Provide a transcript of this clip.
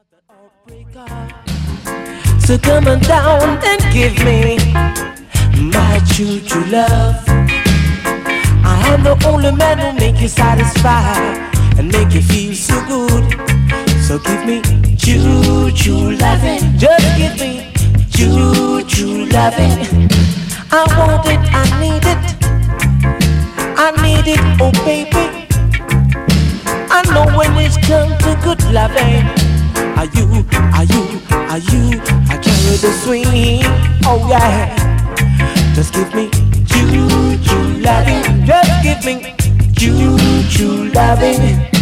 So come on down and give me my true, true love. I am the only man who make you satisfied and make you feel so good. So give me true, true loving. Just give me true, true loving. I want it, I need it, oh baby. I know when it's come to good loving, are you, I carry the swing, oh yeah. Just give me true, true loving. Just give me true, true loving.